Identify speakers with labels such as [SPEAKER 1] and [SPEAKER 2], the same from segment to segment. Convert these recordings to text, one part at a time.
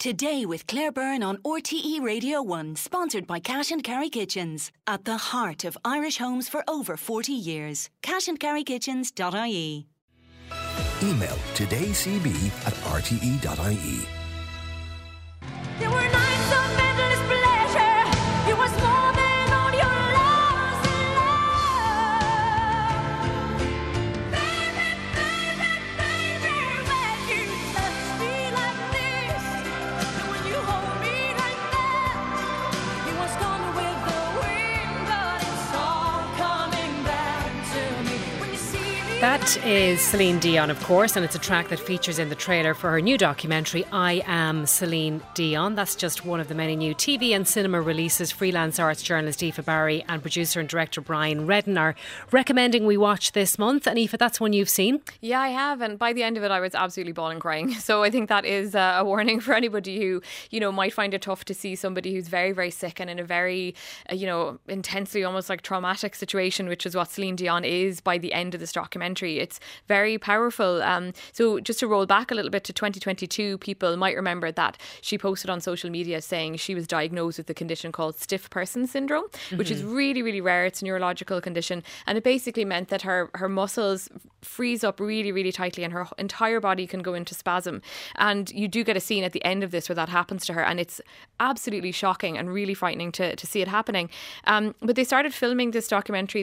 [SPEAKER 1] Today with Claire Byrne on RTE Radio 1, sponsored by Cash and Carry Kitchens. At the heart of Irish homes for over 40 years. cashandcarrykitchens.ie.
[SPEAKER 2] Email todaycb@rte.ie.
[SPEAKER 3] There were nights of endless pleasure. It was more than all your loves in love. Baby, baby, baby, when you touch me like this, and when you hold me like that, it was gone with the wind, but it's all coming back to me. When you see me.
[SPEAKER 4] That is Celine Dion, of course, and it's a track that features in the trailer for her new documentary, I Am Celine Dion. That's just one of the many new TV and cinema releases. Freelance arts journalist Aoife Barry and producer and director Brian Redden are recommending we watch this month. And Aoife, that's one you've seen?
[SPEAKER 5] Yeah, I have, and by the end of it I was absolutely bawling crying. So I think that is a warning for anybody who, might find it tough to see somebody who's very, very sick and in a very, intensely almost like traumatic situation, which is what Celine Dion is by the end of this documentary. It's very powerful. So just to roll back a little bit to 2022, people might remember that she posted on social media saying she was diagnosed with a condition called stiff person syndrome, which is really, really rare. It's a neurological condition, and it basically meant that her muscles freeze up really, really tightly and her entire body can go into spasm. And you do get a scene at the end of this where that happens to her, and it's absolutely shocking and really frightening to see it happening. But they started filming this documentary.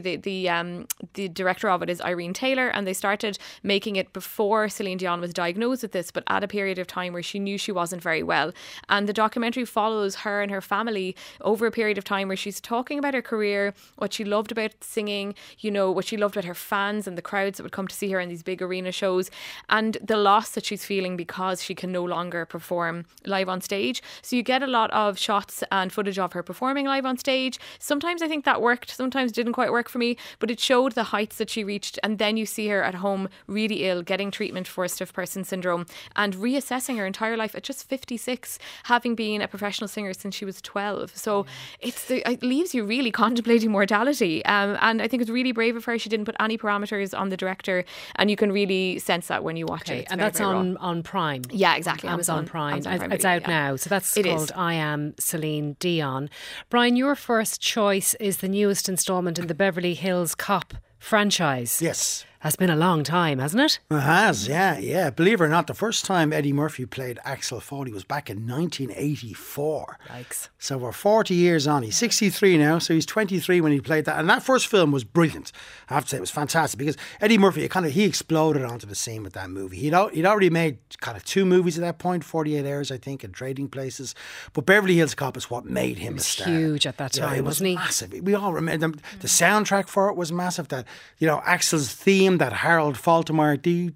[SPEAKER 5] The director of it is Irene Taylor, and they started making it before Celine Dion was diagnosed with this, but at a period of time where she knew she wasn't very well. And the documentary follows her and her family over a period of time where she's talking about her career, what she loved about singing, what she loved about her fans and the crowds that would come to see her in these big arena shows, and the loss that she's feeling because she can no longer perform live on stage. So you get a lot of shots and footage of her performing live on stage. Sometimes I think that worked, sometimes didn't quite work for me, but it showed the heights that she reached. And then you see her at home really ill, getting treatment for stiff person syndrome and reassessing her entire life at just 56, having been a professional singer since she was 12. So it leaves you really contemplating mortality. And I think it's really brave of her. She didn't put any parameters on the director, and you can really sense that when you watch it.
[SPEAKER 4] And that's on Prime.
[SPEAKER 5] Yeah, exactly.
[SPEAKER 4] Amazon Prime. It's
[SPEAKER 5] Video,
[SPEAKER 4] out now. So that's called I Am Celine Dion. Brian, your first choice is the newest instalment in the Beverly Hills Cop franchise.
[SPEAKER 6] Yes.
[SPEAKER 4] Has been a long time, hasn't it?
[SPEAKER 6] It has, yeah. Believe it or not, the first time Eddie Murphy played Axel Foley was back in 1984.
[SPEAKER 4] Yikes.
[SPEAKER 6] So we're 40 years on. He's 63 now, so he's 23 when he played that. And that first film was brilliant. I have to say, it was fantastic because Eddie Murphy, he exploded onto the scene with that movie. He'd already made kind of two movies at that point, 48 Hours, I think, and Trading Places. But Beverly Hills Cop is what made him a star.
[SPEAKER 4] Huge at that time,
[SPEAKER 6] it was
[SPEAKER 4] wasn't he?
[SPEAKER 6] Massive. We all remember the soundtrack for it was massive. That, Axel's theme, that Harold Faltermeyer do.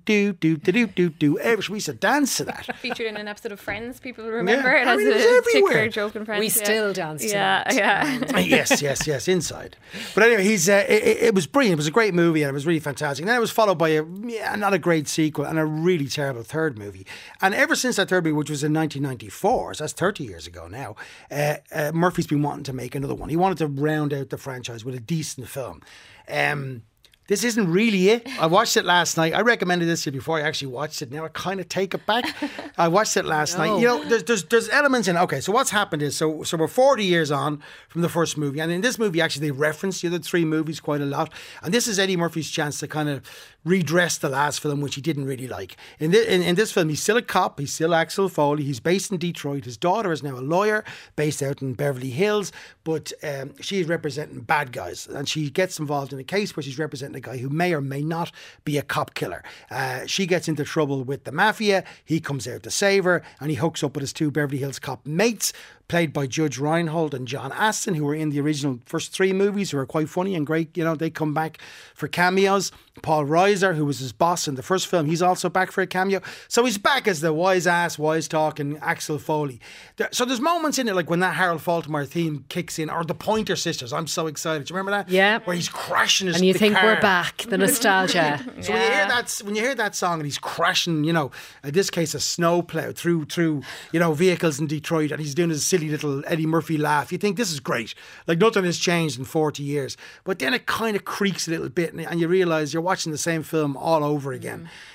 [SPEAKER 6] We used to dance to that.
[SPEAKER 5] Featured in an episode of Friends, people remember it
[SPEAKER 6] it was
[SPEAKER 5] as a particular
[SPEAKER 6] everywhere.
[SPEAKER 5] joke in Friends.
[SPEAKER 4] We still dance to
[SPEAKER 5] that. Yeah.
[SPEAKER 6] Yes, inside. But anyway, it was brilliant. It was a great movie and it was really fantastic. And then it was followed by not a great sequel and a really terrible third movie. And ever since that third movie, which was in 1994, so that's 30 years ago now, Murphy's been wanting to make another one. He wanted to round out the franchise with a decent film. This isn't really it. I watched it last night. I recommended this to you before I actually watched it. Now I kind of take it back. I watched it last night. There's elements in it. Okay, so what's happened is, so we're 40 years on from the first movie. And in this movie, actually, they reference the other three movies quite a lot. And this is Eddie Murphy's chance to kind of redress the last film, which he didn't really like. In this film, he's still a cop. He's still Axel Foley. He's based in Detroit. His daughter is now a lawyer based out in Beverly Hills. But she's representing bad guys. And she gets involved in a case where she's representing a guy who may or may not be a cop killer. She gets into trouble with the mafia. He comes out to save her, and he hooks up with his two Beverly Hills Cop mates, played by Judge Reinhold and John Astin, who were in the original first three movies, who are quite funny and great. They come back for cameos. Paul Reiser, who was his boss in the first film, he's also back for a cameo. So he's back as the wise talking Axel Foley. So there's moments in it, like when that Harold Faltermeyer theme kicks in, or the Pointer Sisters. I'm so excited. Do you remember that?
[SPEAKER 4] Yeah.
[SPEAKER 6] Where he's crashing his
[SPEAKER 4] And you
[SPEAKER 6] the
[SPEAKER 4] think
[SPEAKER 6] car.
[SPEAKER 4] we're back, the nostalgia.
[SPEAKER 6] So when you hear that song and he's crashing, in this case a snowplow through vehicles in Detroit, and he's doing his silly little Eddie Murphy laugh, you think this is great. Like nothing has changed in 40 years. But then it kind of creaks a little bit, and you realise you're watching the same film all over again.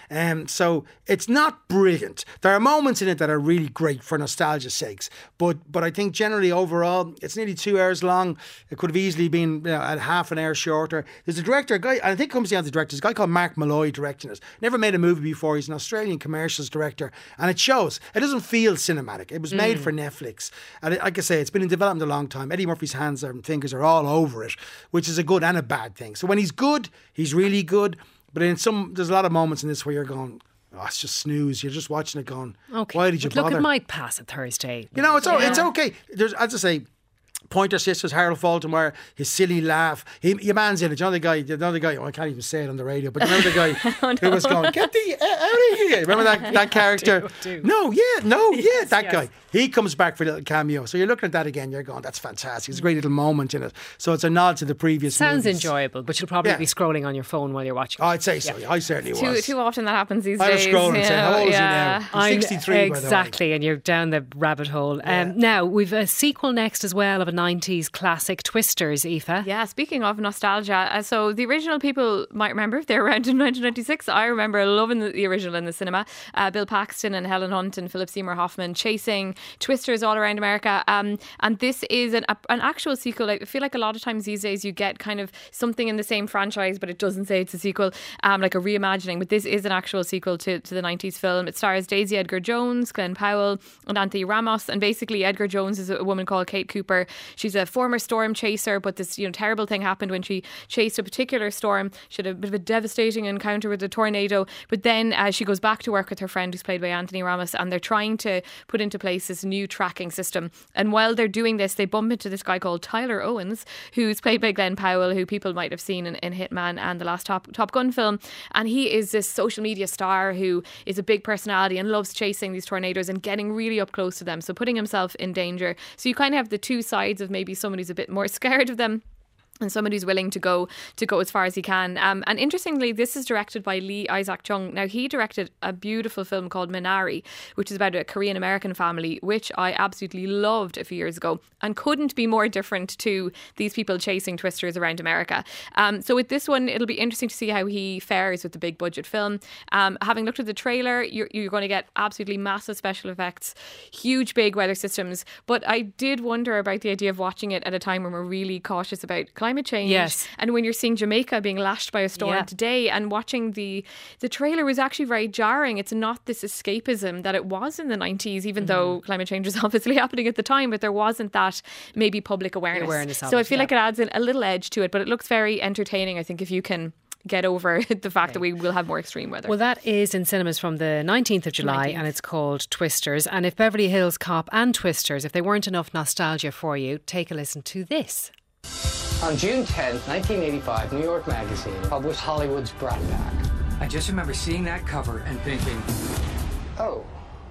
[SPEAKER 6] So it's not brilliant. There are moments in it that are really great for nostalgia's sakes, but I think generally overall it's nearly 2 hours long. It could have easily been a half an hour shorter. There's a director, a guy, and I think it comes down to the director. There's a guy called Mark Malloy directing it. Never made a movie before. He's an Australian commercials director, and it shows. It doesn't feel cinematic. It was made for Netflix, and like I say, it's been in development a long time. Eddie Murphy's hands and fingers are all over it, which is a good and a bad thing. So when he's good, he's really good. But there's a lot of moments in this where you're going, oh, it's just snooze. You're just watching it going,
[SPEAKER 4] Okay.
[SPEAKER 6] why did you
[SPEAKER 4] But look,
[SPEAKER 6] bother?
[SPEAKER 4] it might pass it Thursday.
[SPEAKER 6] You know, it's okay. There's, as I say, Pointer Sisters, Harold Faltermeyer, his silly laugh. Your man's in it. Another guy, well, I can't even say it on the radio, but remember the guy who was going, get the out of here. Remember that character?
[SPEAKER 4] do.
[SPEAKER 6] No, that
[SPEAKER 4] yes.
[SPEAKER 6] guy. He comes back for a little cameo. So you're looking at that again, you're going, that's fantastic. It's a great little moment in it. So it's a nod to the previous
[SPEAKER 4] Sounds
[SPEAKER 6] movies.
[SPEAKER 4] enjoyable, but you'll probably
[SPEAKER 6] Yeah.
[SPEAKER 4] be scrolling on your phone while you're watching.
[SPEAKER 6] Oh, I'd say so. I certainly was.
[SPEAKER 5] Too often that happens these
[SPEAKER 6] I was
[SPEAKER 5] days.
[SPEAKER 6] scrolling and
[SPEAKER 5] you
[SPEAKER 6] saying,
[SPEAKER 5] know,
[SPEAKER 6] how old is he
[SPEAKER 5] yeah.
[SPEAKER 6] now? He's 63, by the way.
[SPEAKER 4] Exactly, and you're down the rabbit hole. Now, we've a sequel next as well of a 90s classic, Twisters, Aoife.
[SPEAKER 5] Yeah, speaking of nostalgia, so the original people might remember if they're around in 1996. I remember loving the original in the cinema. Bill Paxton and Helen Hunt and Philip Seymour Hoffman chasing Twisters all around America. And this is an actual sequel. I feel like a lot of times these days you get kind of something in the same franchise, but it doesn't say it's a sequel, like a reimagining. But this is an actual sequel to the 90s film. It stars Daisy Edgar Jones, Glenn Powell, and Anthony Ramos. And basically, Edgar Jones is a woman called Kate Cooper. She's a former storm chaser, but this terrible thing happened when she chased a particular storm. She had a bit of a devastating encounter with a tornado, but then she goes back to work with her friend who's played by Anthony Ramos, and they're trying to put into place this new tracking system. And while they're doing this, they bump into this guy called Tyler Owens, who's played by Glenn Powell, who people might have seen in Hitman and the last Top Gun film. And he is this social media star who is a big personality and loves chasing these tornadoes and getting really up close to them, so putting himself in danger. So you kind of have the two sides of maybe someone who's a bit more scared of them and somebody who's willing to go as far as he can. And interestingly, this is directed by Lee Isaac Chung. Now, he directed a beautiful film called Minari, which is about a Korean-American family, which I absolutely loved a few years ago and couldn't be more different to these people chasing Twisters around America. So with this one, it'll be interesting to see how he fares with the big budget film. Having looked at the trailer, you're going to get absolutely massive special effects, huge big weather systems. But I did wonder about the idea of watching it at a time when we're really cautious about climate change.
[SPEAKER 4] Yes.
[SPEAKER 5] And when you're seeing Jamaica being lashed by a storm
[SPEAKER 4] Yeah.
[SPEAKER 5] today, and watching the trailer was actually very jarring. It's not this escapism that it was in the 90s, even though climate change was obviously happening at the time, but there wasn't that maybe public awareness.
[SPEAKER 4] of
[SPEAKER 5] So I
[SPEAKER 4] it,
[SPEAKER 5] feel
[SPEAKER 4] yeah.
[SPEAKER 5] like it adds a little edge to it, but it looks very entertaining, I think, if you can get over the fact that we will have more extreme weather.
[SPEAKER 4] Well, that is in cinemas from the 19th of July
[SPEAKER 5] 19th.
[SPEAKER 4] and it's called Twisters. And if Beverly Hills Cop and Twisters, if they weren't enough nostalgia for you, take a listen to this.
[SPEAKER 7] On June 10, 1985, New York Magazine published Hollywood's Brat Pack.
[SPEAKER 2] I just remember seeing that cover and thinking,
[SPEAKER 7] Oh.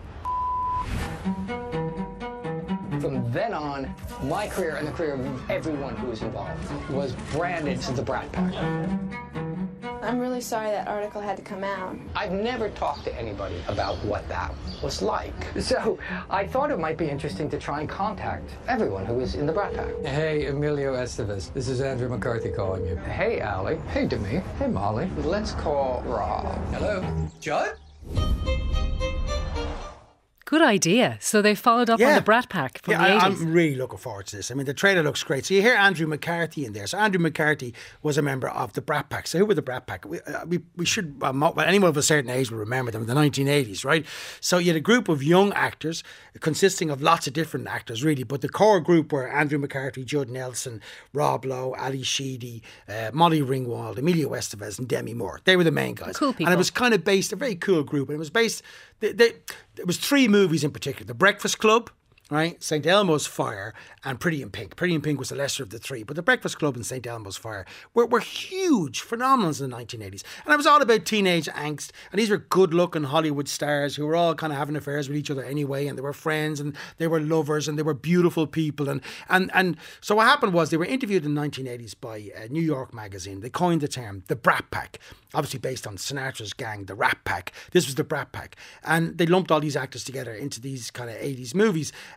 [SPEAKER 7] From then on, my career and the career of everyone who was involved was branded to the Brat Pack.
[SPEAKER 8] I'm really sorry that article had to come out.
[SPEAKER 7] I've never talked to anybody about what that was like. So I thought it might be interesting to try and contact everyone who was in the Brat Pack.
[SPEAKER 9] Hey, Emilio Estevez. This is Andrew McCarthy calling you.
[SPEAKER 7] Hey, Allie. Hey, Demi.
[SPEAKER 9] Hey, Molly.
[SPEAKER 7] Let's call Rob.
[SPEAKER 2] hello, Judd?
[SPEAKER 4] Good idea. So they followed up on the Brat Pack from the 80s.
[SPEAKER 6] I'm really looking forward to this. I mean, the trailer looks great. So you hear Andrew McCarthy in there. So Andrew McCarthy was a member of the Brat Pack. So who were the Brat Pack? We should, well, anyone of a certain age will remember them, the 1980s, right? So you had a group of young actors consisting of lots of different actors, really. But the core group were Andrew McCarthy, Judd Nelson, Rob Lowe, Ali Sheedy, Molly Ringwald, Emilio Estevez and Demi Moore. They were the main guys.
[SPEAKER 4] Cool people.
[SPEAKER 6] And it was kind of based, a very cool group. And it was based, it was three movies in particular. The Breakfast Club, right? St. Elmo's Fire and Pretty in Pink. Pretty in Pink was the lesser of the three, but The Breakfast Club and St. Elmo's Fire were huge phenomenons in the 1980s. And it was all about teenage angst. And these were good-looking Hollywood stars who were all kind of having affairs with each other anyway, and they were friends and they were lovers and they were beautiful people. And so what happened was they were interviewed in the 1980s by New York Magazine. They coined the term the Brat Pack, obviously based on Sinatra's gang, the Rat Pack. This was the Brat Pack. And they lumped all these actors together into these kind of 80s movies.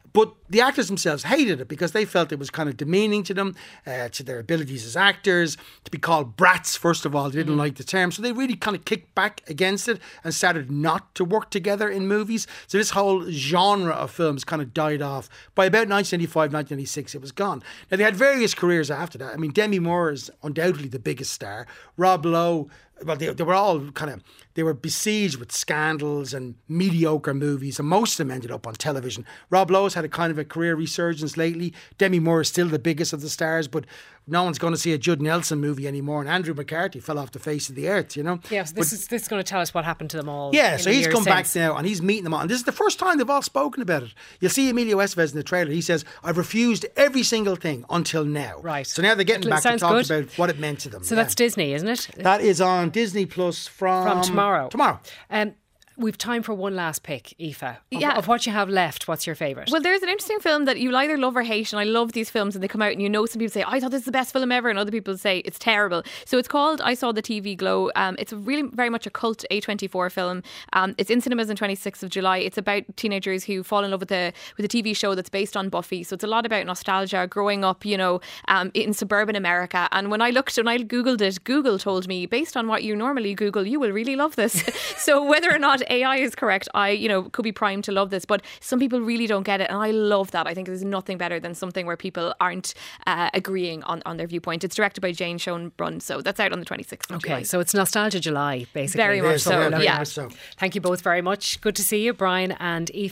[SPEAKER 6] But the actors themselves hated it because they felt it was kind of demeaning to them, to their abilities as actors, to be called brats, first of all. They didn't like the term. So they really kind of kicked back against it and started not to work together in movies. So this whole genre of films kind of died off. By about 1995, 1996, it was gone. Now, they had various careers after that. I mean, Demi Moore is undoubtedly the biggest star. Rob Lowe, well, they were all they were besieged with scandals and mediocre movies, and most of them ended up on television. Rob Lowe's had a kind of a career resurgence lately. Demi Moore is still the biggest of the stars, but no one's going to see a Judd Nelson movie anymore, and Andrew McCarthy fell off the face of the earth, you know.
[SPEAKER 4] Yeah, so this is going to tell us what happened to them all.
[SPEAKER 6] Yeah, so he's come back now and he's meeting them all. And this is the first time they've all spoken about it. You'll see Emilio Estevez in the trailer. He says, I've refused every single thing until now.
[SPEAKER 4] Right.
[SPEAKER 6] So now they're getting back to talk about what it meant to them.
[SPEAKER 4] So that's Disney, isn't it?
[SPEAKER 6] That is on Disney Plus from
[SPEAKER 4] tomorrow.
[SPEAKER 6] Tomorrow.
[SPEAKER 4] We've time for one last pick, Aoife.
[SPEAKER 5] Yeah.
[SPEAKER 4] Of what you have left, what's your favourite?
[SPEAKER 5] Well, there's an interesting film that you'll either love or hate, and I love these films, and they come out, and some people say, I thought this is the best film ever, and other people say it's terrible. So it's called I Saw the TV Glow. It's really very much a cult A24 film. It's in cinemas on 26th of July. It's about teenagers who fall in love with a TV show that's based on Buffy. So it's a lot about nostalgia, growing up, in suburban America. And when I Googled it, Google told me, based on what you normally Google, you will really love this. So whether or not AI is correct, I could be primed to love this, but some people really don't get it, and I love that. I think there's nothing better than something where people aren't agreeing on their viewpoint. It's directed by Jane Schoenbrunn, so that's out on the 26th of July.
[SPEAKER 4] Okay, so it's Nostalgia July, basically.
[SPEAKER 5] Very much so, yeah.
[SPEAKER 4] Thank you both very much. Good to see you, Brian and Aoife.